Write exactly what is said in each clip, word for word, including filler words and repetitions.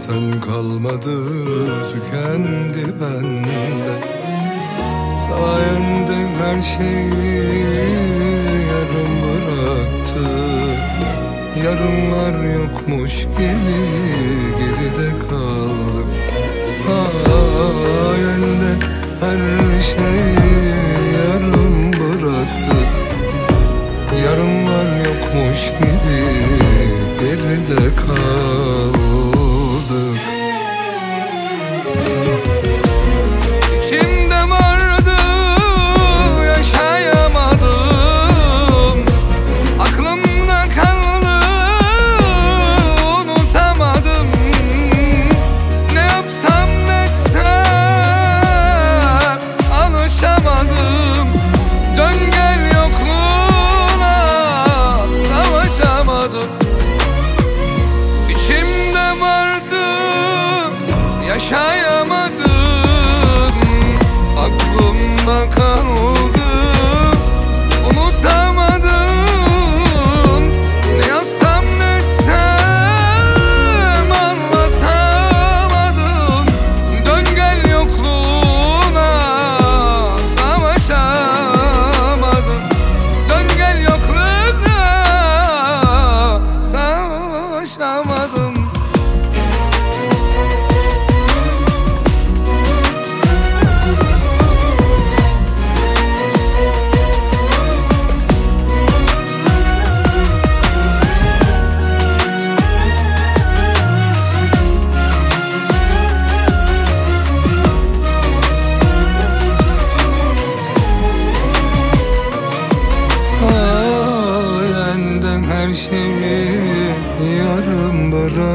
Sen kalmadı, tükendi bende. Sayende her şeyi yarım bıraktı. Yarınlar yokmuş gibi geride kaldım. Sayende her şeyi yarım bıraktı. Yarınlar yokmuş gibi geride kaldık. İçimde vardı, yaşayamadım. Aklımda kaldı, unutamadım. Ne yapsam ne etsem alışamadım. Dön gel yokluğuna savaşamadım. İçimde vardı, yaşayamadım. Aklımda kaldı, unutamadım. Ne yapsam ne etsem anlatamadım. Dön gel yokluğuna savaşamadım. Dön gel yokluğuna savaşamadım. Her şeyi yarım bıraktı.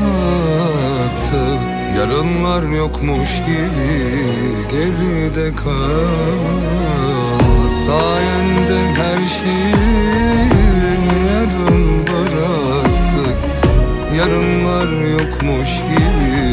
Yarınlar yokmuş gibi geride kaldı. Sayende her şeyi yarım bıraktı. Yarınlar yokmuş gibi